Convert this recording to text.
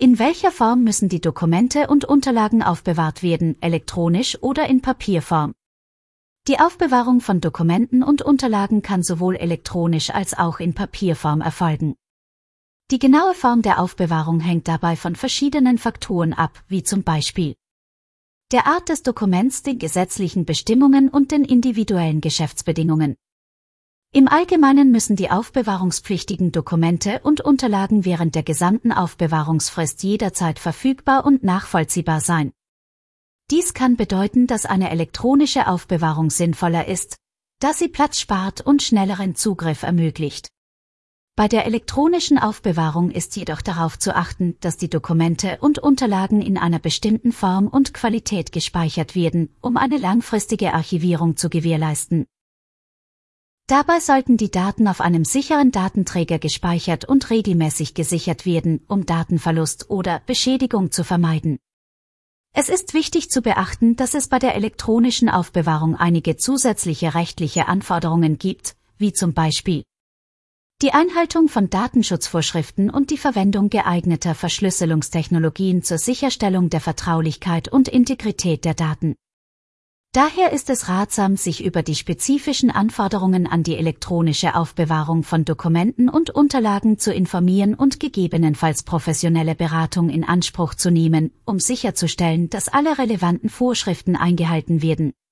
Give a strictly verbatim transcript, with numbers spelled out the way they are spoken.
In welcher Form müssen die Dokumente und Unterlagen aufbewahrt werden, elektronisch oder in Papierform? Die Aufbewahrung von Dokumenten und Unterlagen kann sowohl elektronisch als auch in Papierform erfolgen. Die genaue Form der Aufbewahrung hängt dabei von verschiedenen Faktoren ab, wie zum Beispiel der Art des Dokuments, den gesetzlichen Bestimmungen und den individuellen Geschäftsbedingungen. Im Allgemeinen müssen die aufbewahrungspflichtigen Dokumente und Unterlagen während der gesamten Aufbewahrungsfrist jederzeit verfügbar und nachvollziehbar sein. Dies kann bedeuten, dass eine elektronische Aufbewahrung sinnvoller ist, da sie Platz spart und schnelleren Zugriff ermöglicht. Bei der elektronischen Aufbewahrung ist jedoch darauf zu achten, dass die Dokumente und Unterlagen in einer bestimmten Form und Qualität gespeichert werden, um eine langfristige Archivierung zu gewährleisten. Dabei sollten die Daten auf einem sicheren Datenträger gespeichert und regelmäßig gesichert werden, um Datenverlust oder Beschädigung zu vermeiden. Es ist wichtig zu beachten, dass es bei der elektronischen Aufbewahrung einige zusätzliche rechtliche Anforderungen gibt, wie zum Beispiel die Einhaltung von Datenschutzvorschriften und die Verwendung geeigneter Verschlüsselungstechnologien zur Sicherstellung der Vertraulichkeit und Integrität der Daten. Daher ist es ratsam, sich über die spezifischen Anforderungen an die elektronische Aufbewahrung von Dokumenten und Unterlagen zu informieren und gegebenenfalls professionelle Beratung in Anspruch zu nehmen, um sicherzustellen, dass alle relevanten Vorschriften eingehalten werden.